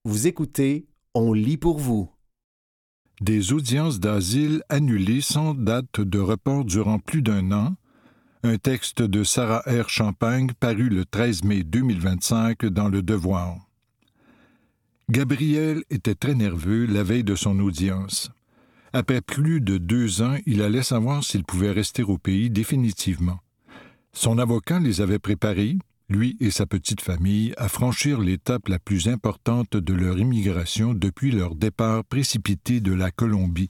Vous écoutez, on lit pour vous. Des audiences d'asile annulées sans date de report durant plus d'un an. Un texte de Sarah R. Champagne paru le 13 mai 2025 dans Le Devoir. Gabriel était très nerveux la veille de son audience. Après plus de 2 ans, il allait savoir s'il pouvait rester au pays définitivement. Son avocat les avait préparés, lui et sa petite famille, à franchir l'étape la plus importante de leur immigration depuis leur départ précipité de la Colombie.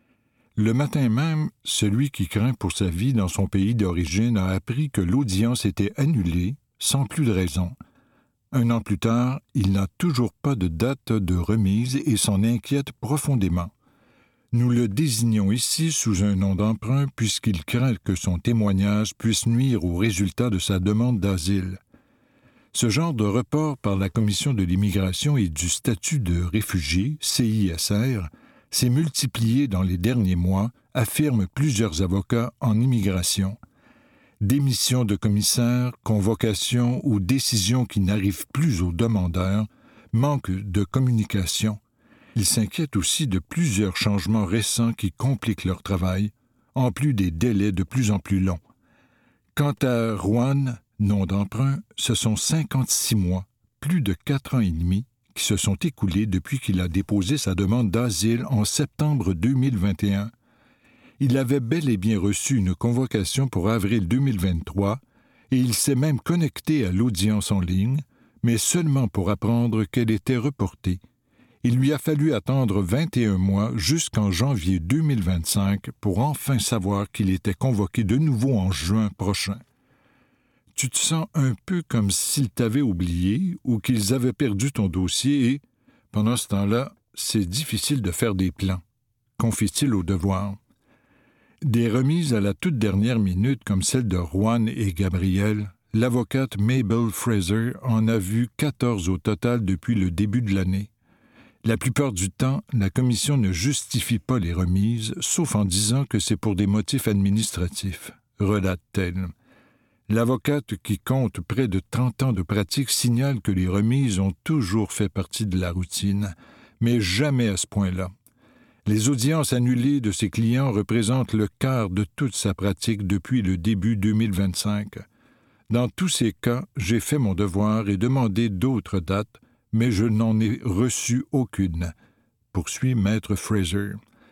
Le matin même, celui qui craint pour sa vie dans son pays d'origine a appris que l'audience était annulée, sans plus de raison. 1 an plus tard, il n'a toujours pas de date de remise et s'en inquiète profondément. Nous le désignons ici sous un nom d'emprunt puisqu'il craint que son témoignage puisse nuire au résultat de sa demande d'asile. Ce genre de report par la Commission de l'immigration et du statut de réfugié, CISR, s'est multiplié dans les derniers mois, affirment plusieurs avocats en immigration. Démission de commissaires, convocation ou décisions qui n'arrivent plus aux demandeurs, manque de communication. Ils s'inquiètent aussi de plusieurs changements récents qui compliquent leur travail, en plus des délais de plus en plus longs. Quant à Juan, nom d'emprunt, ce sont 56 mois, plus de 4 ans et demi, qui se sont écoulés depuis qu'il a déposé sa demande d'asile en septembre 2021. Il avait bel et bien reçu une convocation pour avril 2023 et il s'est même connecté à l'audience en ligne, mais seulement pour apprendre qu'elle était reportée. Il lui a fallu attendre 21 mois jusqu'en janvier 2025 pour enfin savoir qu'il était convoqué de nouveau en juin prochain. Tu te sens un peu comme s'ils t'avaient oublié ou qu'ils avaient perdu ton dossier et, pendant ce temps-là, c'est difficile de faire des plans, confie-t-il au Devoir. Des remises à la toute dernière minute comme celle de Juan et Gabriel, l'avocate Mabel Fraser en a vu 14 au total depuis le début de l'année. La plupart du temps, la commission ne justifie pas les remises, sauf en disant que c'est pour des motifs administratifs, relate-t-elle. L'avocate, qui compte près de 30 ans de pratique, signale que les remises ont toujours fait partie de la routine, mais jamais à ce point-là. Les audiences annulées de ses clients représentent le quart de toute sa pratique depuis le début 2025. Dans tous ces cas, j'ai fait mon devoir et demandé d'autres dates, mais je n'en ai reçu aucune, poursuit Maître Fraser.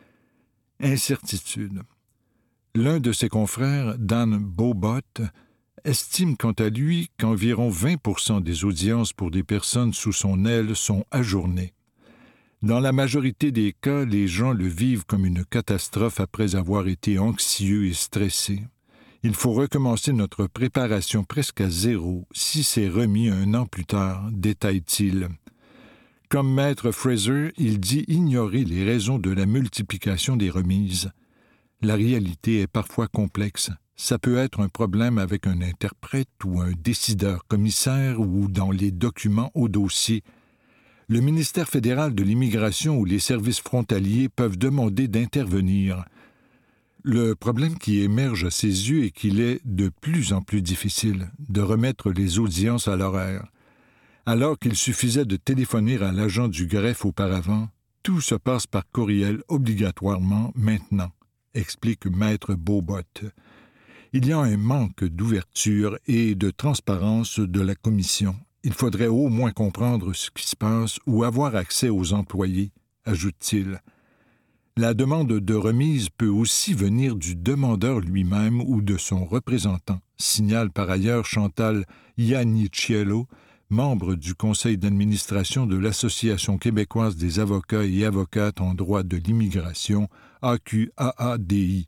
Incertitude. L'un de ses confrères, Dan Bobot, estime quant à lui qu'environ 20% des audiences pour des personnes sous son aile sont ajournées. Dans la majorité des cas, les gens le vivent comme une catastrophe après avoir été anxieux et stressés. Il faut recommencer notre préparation presque à zéro si c'est remis 1 an plus tard, détaille-t-il. Comme Maître Fraser, il dit ignorer les raisons de la multiplication des remises. La réalité est parfois complexe. Ça peut être un problème avec un interprète ou un décideur commissaire ou dans les documents au dossier. Le ministère fédéral de l'immigration ou les services frontaliers peuvent demander d'intervenir. Le problème qui émerge à ses yeux est qu'il est de plus en plus difficile de remettre les audiences à l'horaire. Alors qu'il suffisait de téléphoner à l'agent du greffe auparavant, tout se passe par courriel obligatoirement maintenant, explique Maître Bobot. Il y a un manque d'ouverture et de transparence de la commission. Il faudrait au moins comprendre ce qui se passe ou avoir accès aux employés, ajoute-t-il. La demande de remise peut aussi venir du demandeur lui-même ou de son représentant, signale par ailleurs Chantal Iannicello, membre du conseil d'administration de l'Association québécoise des avocats et avocates en droit de l'immigration, AQAADI.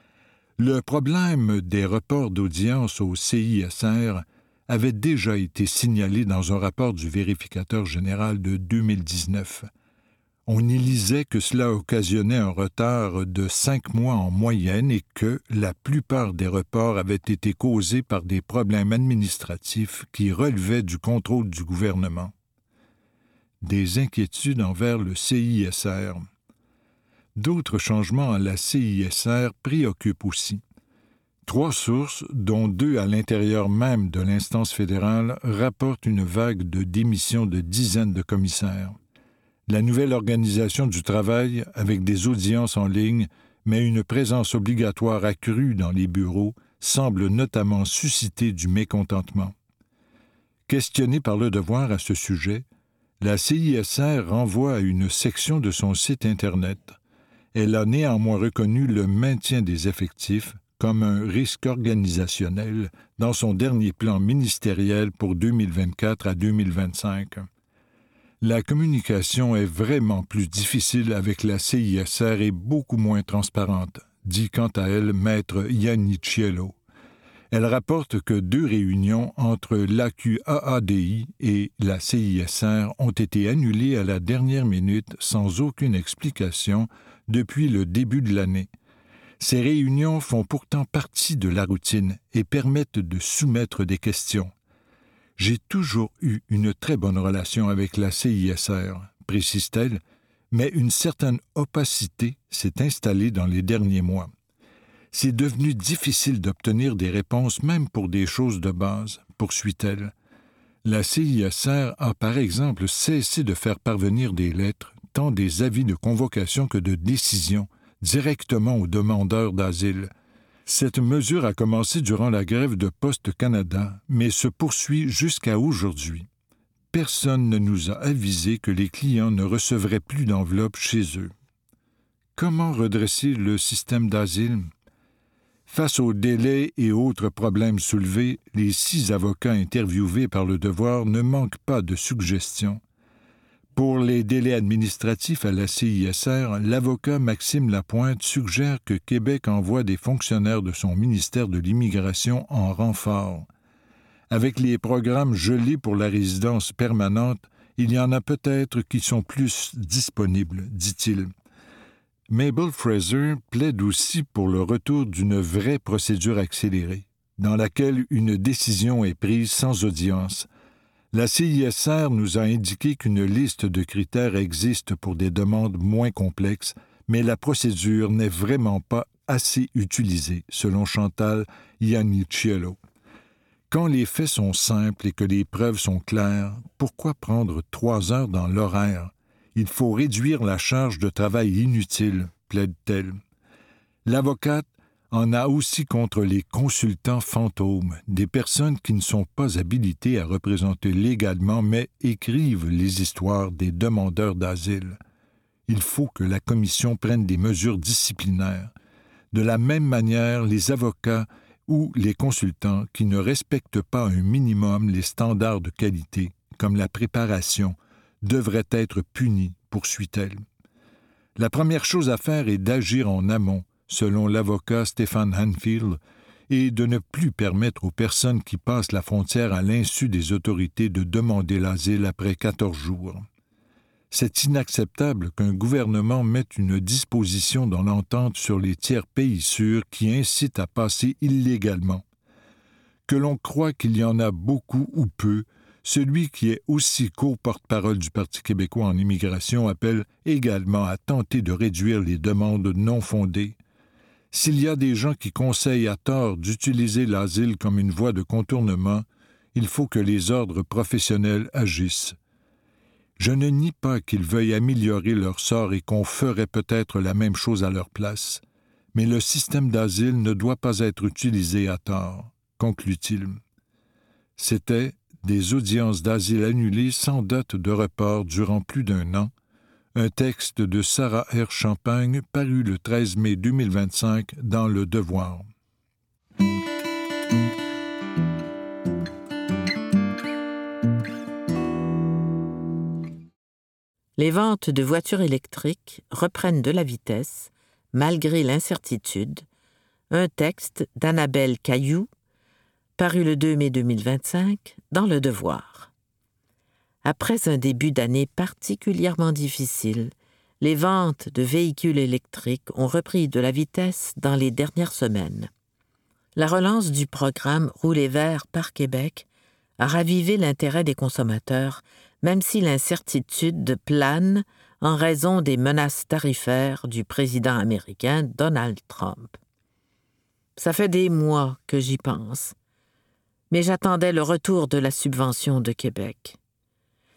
Le problème des reports d'audience au CISR avait déjà été signalé dans un rapport du vérificateur général de 2019. On y lisait que cela occasionnait un retard de 5 mois en moyenne et que la plupart des reports avaient été causés par des problèmes administratifs qui relevaient du contrôle du gouvernement. Des inquiétudes envers le CISR. D'autres changements à la CISR préoccupent aussi. 3 sources, dont 2 à l'intérieur même de l'instance fédérale, rapportent une vague de démissions de dizaines de commissaires. La nouvelle organisation du travail, avec des audiences en ligne, mais une présence obligatoire accrue dans les bureaux, semble notamment susciter du mécontentement. Questionnée par Le Devoir à ce sujet, la CISR renvoie à une section de son site Internet. Elle a néanmoins reconnu le maintien des effectifs comme un risque organisationnel dans son dernier plan ministériel pour 2024 à 2025. La communication est vraiment plus difficile avec la CISR et beaucoup moins transparente, dit quant à elle Maître Iannicello. Elle rapporte que 2 réunions entre l'AQAADI et la CISR ont été annulées à la dernière minute sans aucune explication depuis le début de l'année. Ces réunions font pourtant partie de la routine et permettent de soumettre des questions. J'ai toujours eu une très bonne relation avec la CISR, précise-t-elle, mais une certaine opacité s'est installée dans les derniers mois. C'est devenu difficile d'obtenir des réponses même pour des choses de base, poursuit-elle. La CISR a par exemple cessé de faire parvenir des lettres, tant des avis de convocation que de décision, directement aux demandeurs d'asile. Cette mesure a commencé durant la grève de Poste Canada, mais se poursuit jusqu'à aujourd'hui. Personne ne nous a avisé que les clients ne recevraient plus d'enveloppe chez eux. Comment redresser le système d'asile? Face aux délais et autres problèmes soulevés, les 6 avocats interviewés par Le Devoir ne manquent pas de suggestions. Pour les délais administratifs à la CISR, l'avocat Maxime Lapointe suggère que Québec envoie des fonctionnaires de son ministère de l'Immigration en renfort. Avec les programmes gelés pour la résidence permanente, il y en a peut-être qui sont plus disponibles, dit-il. Mabel Fraser plaide aussi pour le retour d'une vraie procédure accélérée, dans laquelle une décision est prise sans audience. La CISR nous a indiqué qu'une liste de critères existe pour des demandes moins complexes, mais la procédure n'est vraiment pas assez utilisée, selon Chantal Iannicello. Quand les faits sont simples et que les preuves sont claires, pourquoi prendre 3 heures dans l'horaire? Il faut réduire la charge de travail inutile, plaide-t-elle. L'avocate en a aussi contre les consultants fantômes, des personnes qui ne sont pas habilitées à représenter légalement, mais écrivent les histoires des demandeurs d'asile. Il faut que la commission prenne des mesures disciplinaires. De la même manière, les avocats ou les consultants qui ne respectent pas un minimum les standards de qualité, comme la préparation, devraient être punis, poursuit-elle. La première chose à faire est d'agir en amont, selon l'avocat Stéphane Hanfield, et de ne plus permettre aux personnes qui passent la frontière à l'insu des autorités de demander l'asile après 14 jours. C'est inacceptable qu'un gouvernement mette une disposition dans l'entente sur les tiers pays sûrs qui incite à passer illégalement. Que l'on croit qu'il y en a beaucoup ou peu, celui qui est aussi co-porte-parole du Parti québécois en immigration appelle également à tenter de réduire les demandes non fondées. S'il y a des gens qui conseillent à tort d'utiliser l'asile comme une voie de contournement, il faut que les ordres professionnels agissent. Je ne nie pas qu'ils veuillent améliorer leur sort et qu'on ferait peut-être la même chose à leur place, mais le système d'asile ne doit pas être utilisé à tort, conclut-il. C'était des audiences d'asile annulées sans date de report durant plus d'1 an, un texte de Sarah R. Champagne paru le 13 mai 2025 dans Le Devoir. Les ventes de voitures électriques reprennent de la vitesse, malgré l'incertitude. Un texte d'Annabelle Cailloux, paru le 2 mai 2025 dans Le Devoir. Après un début d'année particulièrement difficile, les ventes de véhicules électriques ont repris de la vitesse dans les dernières semaines. La relance du programme Rouler vert par Québec a ravivé l'intérêt des consommateurs, même si l'incertitude plane en raison des menaces tarifaires du président américain Donald Trump. Ça fait des mois que j'y pense, mais j'attendais le retour de la subvention de Québec.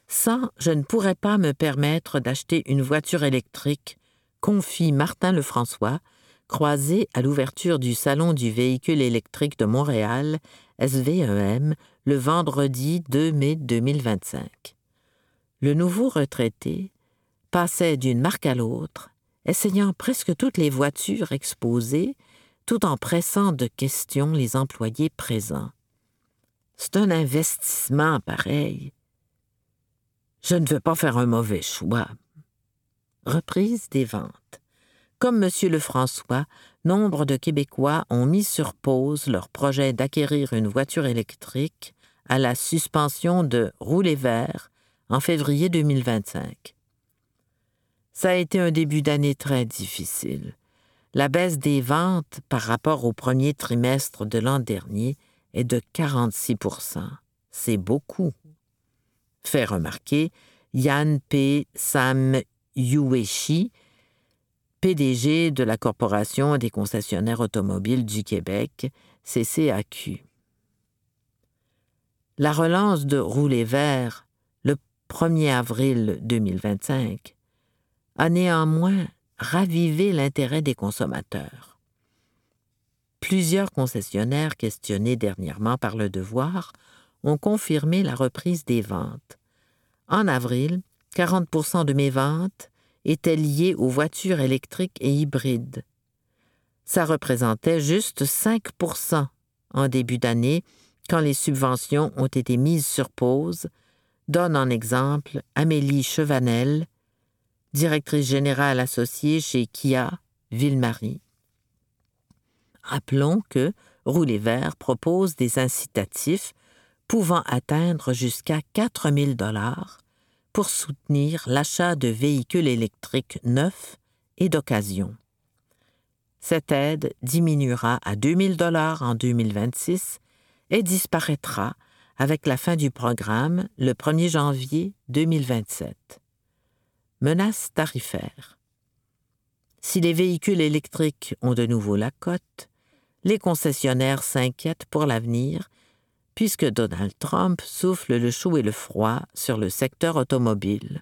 Sans « je ne pourrais pas me permettre d'acheter une voiture électrique », confie Martin Lefrançois, croisé à l'ouverture du Salon du véhicule électrique de Montréal, SVEM, le vendredi 2 mai 2025. Le nouveau retraité passait d'une marque à l'autre, essayant presque toutes les voitures exposées, tout en pressant de questions les employés présents. C'est un investissement pareil. Je ne veux pas faire un mauvais choix. Reprise des ventes. Comme M. Lefrançois, nombre de Québécois ont mis sur pause leur projet d'acquérir une voiture électrique à la suspension de rouler vert en février 2025. Ça a été un début d'année très difficile. La baisse des ventes par rapport au premier trimestre de l'an dernier est de 46 %. C'est beaucoup. Fait remarquer Yann P. Samyueshi, PDG de la Corporation des concessionnaires automobiles du Québec, CCAQ. La relance de rouler vert le 1er avril 2025 a néanmoins ravivé l'intérêt des consommateurs. Plusieurs concessionnaires questionnés dernièrement par Le Devoir ont confirmé la reprise des ventes. En avril, 40 % de mes ventes étaient liées aux voitures électriques et hybrides. Ça représentait juste 5 % en début d'année quand les subventions ont été mises sur pause, donne en exemple Amélie Chevanel, directrice générale associée chez Kia, Ville-Marie. Rappelons que Rouler vert propose des incitatifs pouvant atteindre jusqu'à 4 000 $ pour soutenir l'achat de véhicules électriques neufs et d'occasion. Cette aide diminuera à 2 000 $ en 2026 et disparaîtra avec la fin du programme le 1er janvier 2027. Menace tarifaire. Si les véhicules électriques ont de nouveau la cote, les concessionnaires s'inquiètent pour l'avenir puisque Donald Trump souffle le chaud et le froid sur le secteur automobile.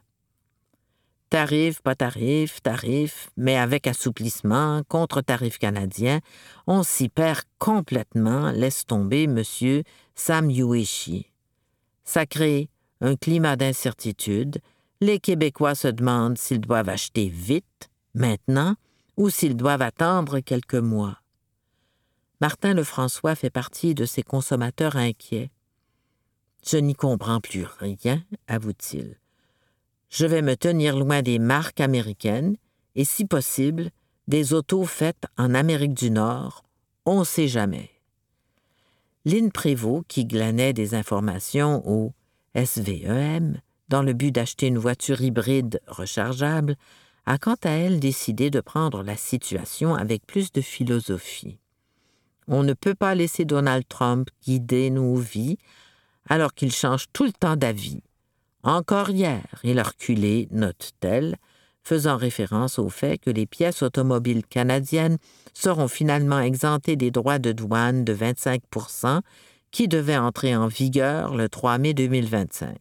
Tarif, pas tarif, tarif, mais avec assouplissement, contre-tarif canadien, on s'y perd complètement, laisse tomber M. Samyueshi. Ça crée un climat d'incertitude. Les Québécois se demandent s'ils doivent acheter vite, maintenant, ou s'ils doivent attendre quelques mois. Martin Lefrançois fait partie de ces consommateurs inquiets. « Je n'y comprends plus rien », avoue-t-il. « Je vais me tenir loin des marques américaines et, si possible, des autos faites en Amérique du Nord. On ne sait jamais. » Lynn Prévost, qui glanait des informations au SVEM dans le but d'acheter une voiture hybride rechargeable, a quant à elle décidé de prendre la situation avec plus de philosophie. On ne peut pas laisser Donald Trump guider nos vies alors qu'il change tout le temps d'avis. Encore hier, il a reculé, note-t-elle, faisant référence au fait que les pièces automobiles canadiennes seront finalement exemptées des droits de douane de 25 % qui devaient entrer en vigueur le 3 mai 2025.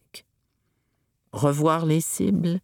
Revoir les cibles?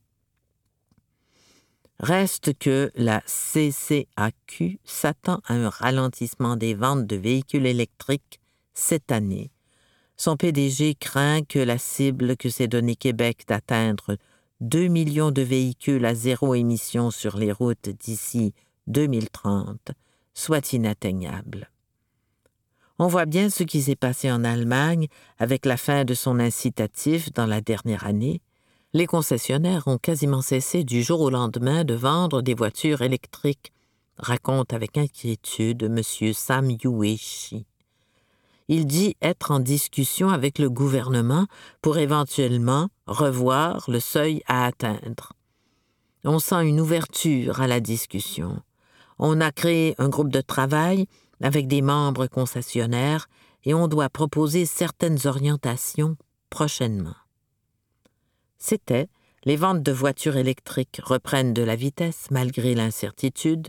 Reste que la CCAQ s'attend à un ralentissement des ventes de véhicules électriques cette année. Son PDG craint que la cible que s'est donnée Québec d'atteindre 2 millions de véhicules à zéro émission sur les routes d'ici 2030 soit inatteignable. On voit bien ce qui s'est passé en Allemagne avec la fin de son incitatif dans la dernière année. Les concessionnaires ont quasiment cessé du jour au lendemain de vendre des voitures électriques, raconte avec inquiétude M. Samyueshi. Il dit être en discussion avec le gouvernement pour éventuellement revoir le seuil à atteindre. On sent une ouverture à la discussion. On a créé un groupe de travail avec des membres concessionnaires et on doit proposer certaines orientations prochainement. C'était « Les ventes de voitures électriques reprennent de la vitesse malgré l'incertitude »,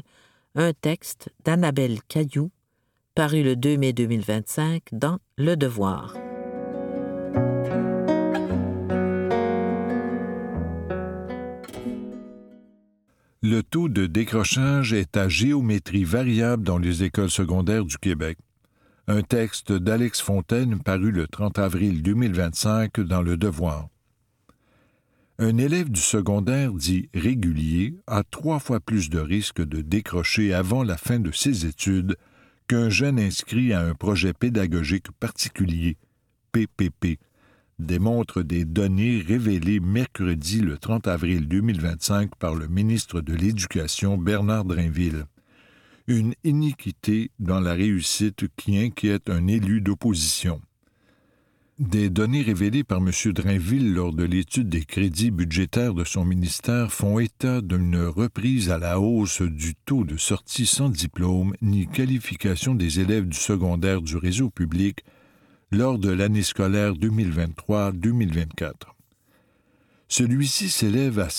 un texte d'Annabelle Cailloux, paru le 2 mai 2025 dans Le Devoir. Le taux de décrochage est à géométrie variable dans les écoles secondaires du Québec. Un texte d'Alex Fontaine paru le 30 avril 2025 dans Le Devoir. Un élève du secondaire dit régulier a 3 fois plus de risques de décrocher avant la fin de ses études qu'un jeune inscrit à un projet pédagogique particulier, PPP, démontrent des données révélées mercredi le 30 avril 2025 par le ministre de l'Éducation Bernard Drainville. Une iniquité dans la réussite qui inquiète un élu d'opposition. Des données révélées par M. Drainville lors de l'étude des crédits budgétaires de son ministère font état d'une reprise à la hausse du taux de sortie sans diplôme ni qualification des élèves du secondaire du réseau public lors de l'année scolaire 2023-2024. Celui-ci s'élève à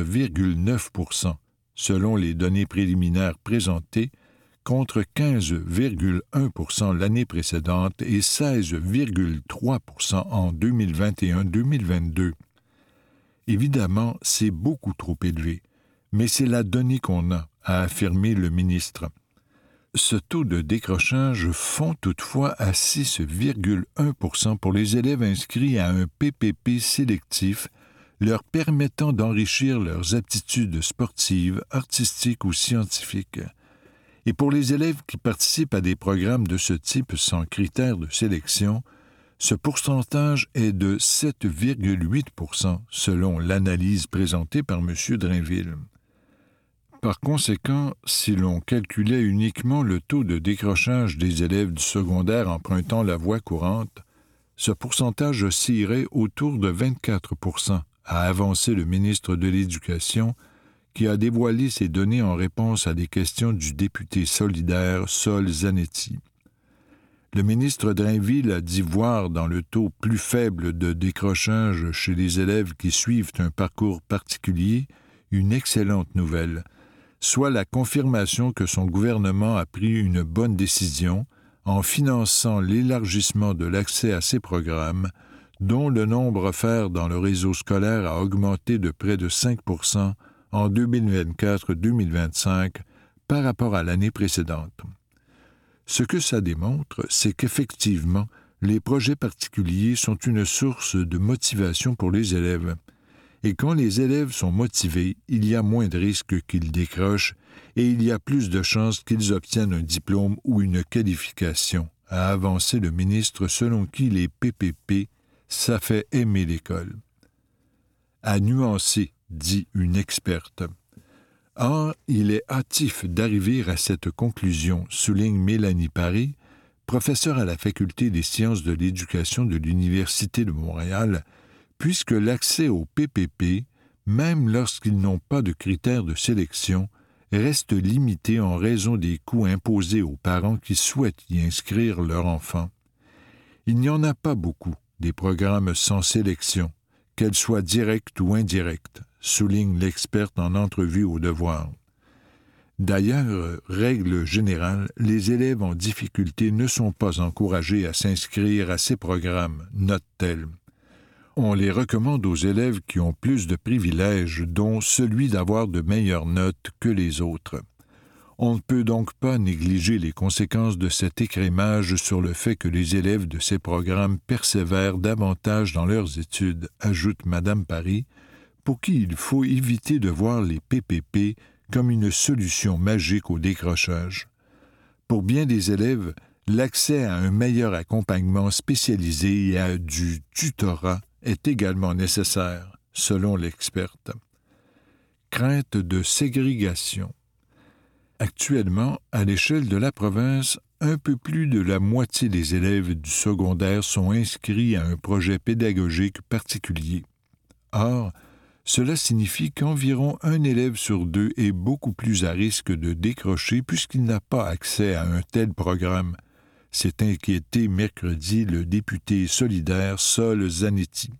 16,9 % selon les données préliminaires présentées, contre 15,1 % l'année précédente et 16,3 % en 2021-2022. Évidemment, c'est beaucoup trop élevé, mais c'est la donnée qu'on a affirmé le ministre. Ce taux de décrochage fond toutefois à 6,1 % pour les élèves inscrits à un PPP sélectif, leur permettant d'enrichir leurs aptitudes sportives, artistiques ou scientifiques. Et pour les élèves qui participent à des programmes de ce type sans critères de sélection, ce pourcentage est de 7,8 % selon l'analyse présentée par M. Drainville. Par conséquent, si l'on calculait uniquement le taux de décrochage des élèves du secondaire empruntant la voie courante, ce pourcentage oscillerait autour de 24 %, a avancé le ministre de l'Éducation, qui a dévoilé ces données en réponse à des questions du député solidaire Sol Zanetti. Le ministre Drainville a dit voir dans le taux plus faible de décrochage chez les élèves qui suivent un parcours particulier une excellente nouvelle, soit la confirmation que son gouvernement a pris une bonne décision en finançant l'élargissement de l'accès à ces programmes, dont le nombre offert dans le réseau scolaire a augmenté de près de 5 % en 2024-2025 par rapport à l'année précédente. Ce que ça démontre, c'est qu'effectivement, les projets particuliers sont une source de motivation pour les élèves. Et quand les élèves sont motivés, il y a moins de risques qu'ils décrochent et il y a plus de chances qu'ils obtiennent un diplôme ou une qualification, a avancé le ministre selon qui les PPP, ça fait aimer l'école. À nuancer, dit une experte. Or, il est hâtif d'arriver à cette conclusion, souligne Mélanie Paré, professeure à la Faculté des sciences de l'éducation de l'Université de Montréal, puisque l'accès au PPP, même lorsqu'ils n'ont pas de critères de sélection, reste limité en raison des coûts imposés aux parents qui souhaitent y inscrire leur enfant. Il n'y en a pas beaucoup, des programmes sans sélection, qu'elles soient directes ou indirectes, souligne l'experte en entrevue au Devoir. D'ailleurs, règle générale, les élèves en difficulté ne sont pas encouragés à s'inscrire à ces programmes, note-t-elle. On les recommande aux élèves qui ont plus de privilèges, dont celui d'avoir de meilleures notes que les autres. On ne peut donc pas négliger les conséquences de cet écrémage sur le fait que les élèves de ces programmes persévèrent davantage dans leurs études, ajoute Mme Paré, pour qui il faut éviter de voir les PPP comme une solution magique au décrochage. Pour bien des élèves, l'accès à un meilleur accompagnement spécialisé et à du tutorat est également nécessaire, selon l'experte. Crainte de ségrégation. Actuellement, à l'échelle de la province, un peu plus de la moitié des élèves du secondaire sont inscrits à un projet pédagogique particulier. Or, cela signifie qu'environ un élève sur 2 est beaucoup plus à risque de décrocher puisqu'il n'a pas accès à un tel programme, s'est inquiété mercredi le député solidaire Sol Zanetti.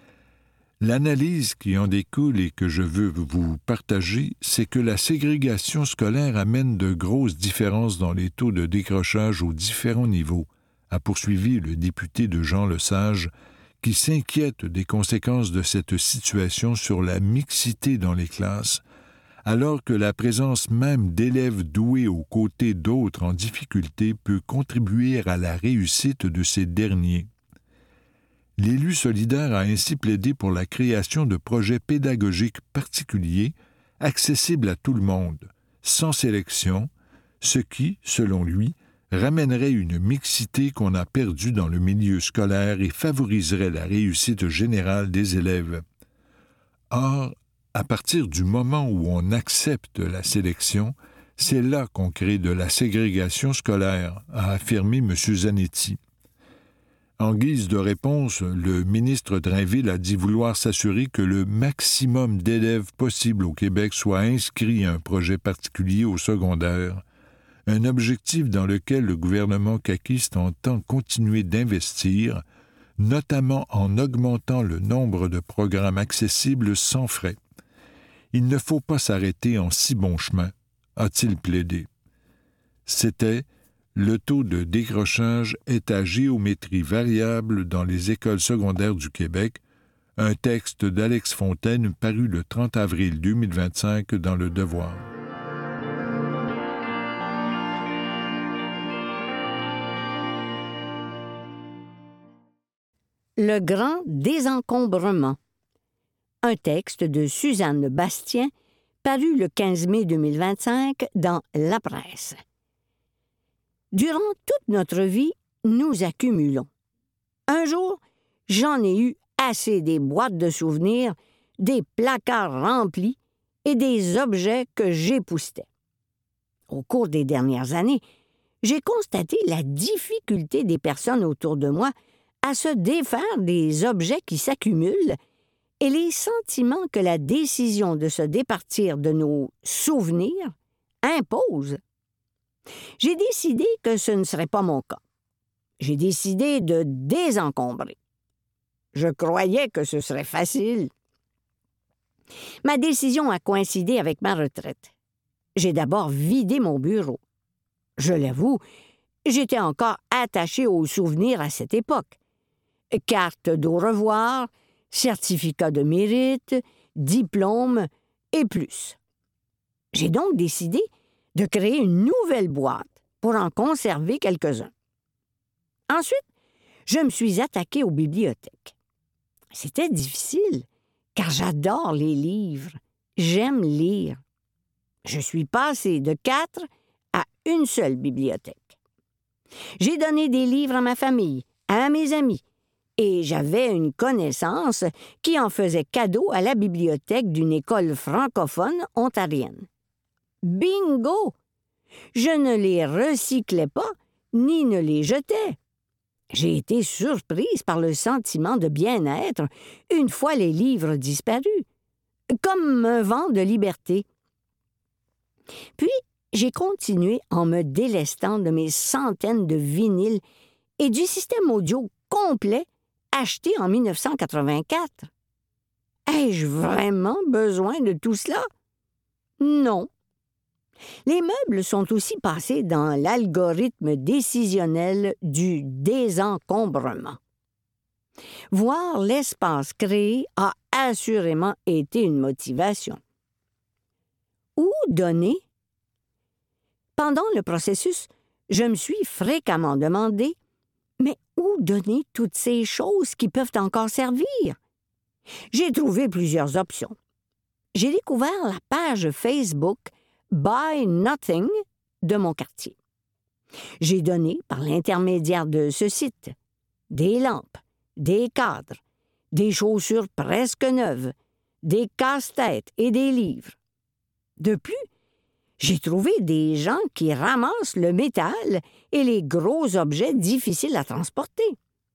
L'analyse qui en découle et que je veux vous partager, c'est que la ségrégation scolaire amène de grosses différences dans les taux de décrochage aux différents niveaux, a poursuivi le député de Jean Lesage, qui s'inquiète des conséquences de cette situation sur la mixité dans les classes, alors que la présence même d'élèves doués aux côtés d'autres en difficulté peut contribuer à la réussite de ces derniers. L'élu solidaire a ainsi plaidé pour la création de projets pédagogiques particuliers, accessibles à tout le monde, sans sélection, ce qui, selon lui, ramènerait une mixité qu'on a perdue dans le milieu scolaire et favoriserait la réussite générale des élèves. Or, à partir du moment où on accepte la sélection, c'est là qu'on crée de la ségrégation scolaire, a affirmé M. Zanetti. En guise de réponse, le ministre Drainville a dit vouloir s'assurer que le maximum d'élèves possible au Québec soit inscrit à un projet particulier au secondaire, un objectif dans lequel le gouvernement caquiste entend continuer d'investir, notamment en augmentant le nombre de programmes accessibles sans frais. Il ne faut pas s'arrêter en si bon chemin, a-t-il plaidé. C'était « Le taux de décrochage est à géométrie variable dans les écoles secondaires du Québec », un texte d'Alex Fontaine paru le 30 avril 2025 dans Le Devoir. Le grand désencombrement. Un texte de Suzanne Bastien, paru le 15 mai 2025 dans La Presse. Durant toute notre vie, nous accumulons. Un jour, j'en ai eu assez des boîtes de souvenirs, des placards remplis et des objets que j'époussetais. Au cours des dernières années, j'ai constaté la difficulté des personnes autour de moi à se défaire des objets qui s'accumulent et les sentiments que la décision de se départir de nos souvenirs impose. J'ai décidé que ce ne serait pas mon cas. J'ai décidé de désencombrer. Je croyais que ce serait facile. Ma décision a coïncidé avec ma retraite. J'ai d'abord vidé mon bureau. Je l'avoue, j'étais encore attaché aux souvenirs à cette époque. Carte d'au revoir, certificat de mérite, diplôme et plus. J'ai donc décidé de créer une nouvelle boîte pour en conserver quelques-uns. Ensuite, je me suis attaquée aux bibliothèques. C'était difficile, car j'adore les livres. J'aime lire. Je suis passée de 4 à une seule bibliothèque. J'ai donné des livres à ma famille, à mes amis, et j'avais une connaissance qui en faisait cadeau à la bibliothèque d'une école francophone ontarienne. Bingo! Je ne les recyclais pas, ni ne les jetais. J'ai été surprise par le sentiment de bien-être une fois les livres disparus, comme un vent de liberté. Puis, j'ai continué en me délestant de mes centaines de vinyles et du système audio complet acheté en 1984. Ai-je vraiment besoin de tout cela? Non. Les meubles sont aussi passés dans l'algorithme décisionnel du désencombrement. Voir l'espace créé a assurément été une motivation. Où donner? Pendant le processus, je me suis fréquemment demandé « Mais où donner toutes ces choses qui peuvent encore servir? » J'ai trouvé plusieurs options. J'ai découvert la page Facebook Buy Nothing de mon quartier. J'ai donné, par l'intermédiaire de ce site, des lampes, des cadres, des chaussures presque neuves, des casse-têtes et des livres. De plus, j'ai trouvé des gens qui ramassent le métal et les gros objets difficiles à transporter.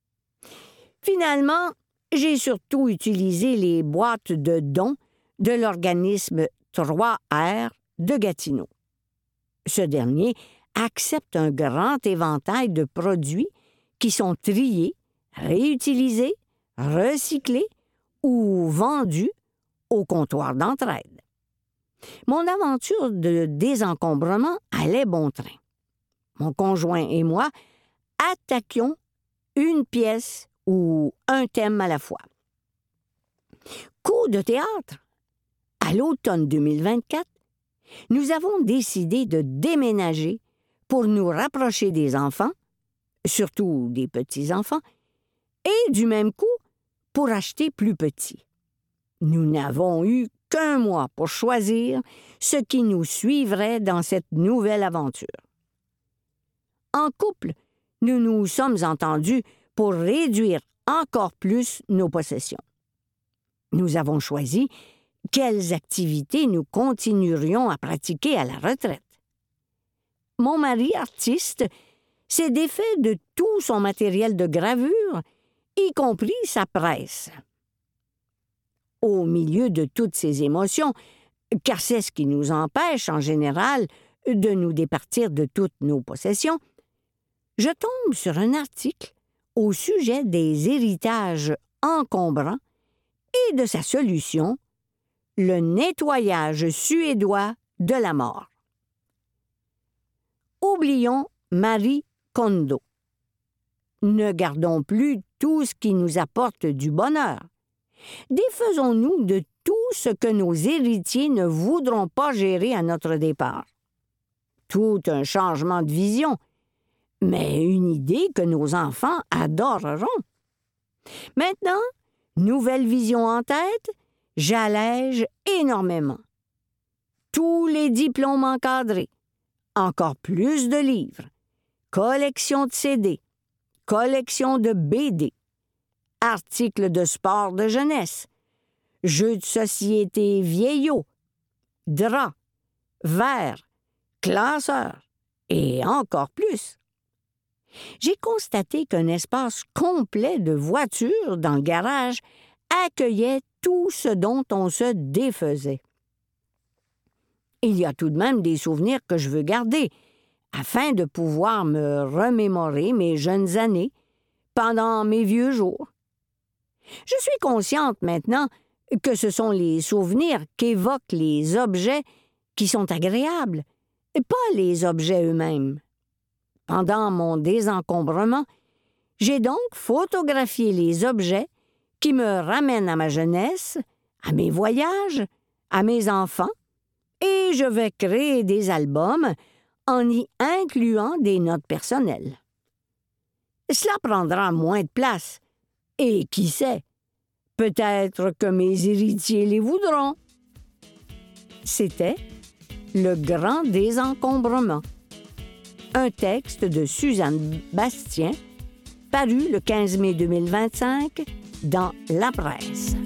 Finalement, j'ai surtout utilisé les boîtes de dons de l'organisme 3R de Gatineau. Ce dernier accepte un grand éventail de produits qui sont triés, réutilisés, recyclés ou vendus au comptoir d'entraide. Mon aventure de désencombrement allait bon train. Mon conjoint et moi attaquions une pièce ou un thème à la fois. Coup de théâtre. À l'automne 2024, nous avons décidé de déménager pour nous rapprocher des enfants, surtout des petits-enfants, et du même coup, pour acheter plus petit. Nous n'avons eu qu'un mois pour choisir ce qui nous suivrait dans cette nouvelle aventure. En couple, nous nous sommes entendus pour réduire encore plus nos possessions. Nous avons choisi quelles activités nous continuerions à pratiquer à la retraite. Mon mari, artiste, s'est défait de tout son matériel de gravure, y compris sa presse. Au milieu de toutes ces émotions, car c'est ce qui nous empêche, en général, de nous départir de toutes nos possessions, je tombe sur un article au sujet des héritages encombrants et de sa solution, le nettoyage suédois de la mort. Oublions Marie Kondo. Ne gardons plus tout ce qui nous apporte du bonheur. Défaisons-nous de tout ce que nos héritiers ne voudront pas gérer à notre départ. Tout un changement de vision, mais une idée que nos enfants adoreront. Maintenant, nouvelle vision en tête, j'allège énormément. Tous les diplômes encadrés, encore plus de livres, collection de CD, collection de BD, articles de sport de jeunesse, jeux de société vieillots, draps, verres, classeurs et encore plus. J'ai constaté qu'un espace complet de voitures dans le garage accueillait tout ce dont on se défaisait. Il y a tout de même des souvenirs que je veux garder, afin de pouvoir me remémorer mes jeunes années pendant mes vieux jours. Je suis consciente maintenant que ce sont les souvenirs qu'évoquent les objets qui sont agréables, et pas les objets eux-mêmes. Pendant mon désencombrement, j'ai donc photographié les objets qui me ramènent à ma jeunesse, à mes voyages, à mes enfants, et je vais créer des albums en y incluant des notes personnelles. Cela prendra moins de place, et qui sait, peut-être que mes héritiers les voudront. C'était Le Grand Désencombrement, un texte de Suzanne Bastien, paru le 15 mai 2025 dans La Presse.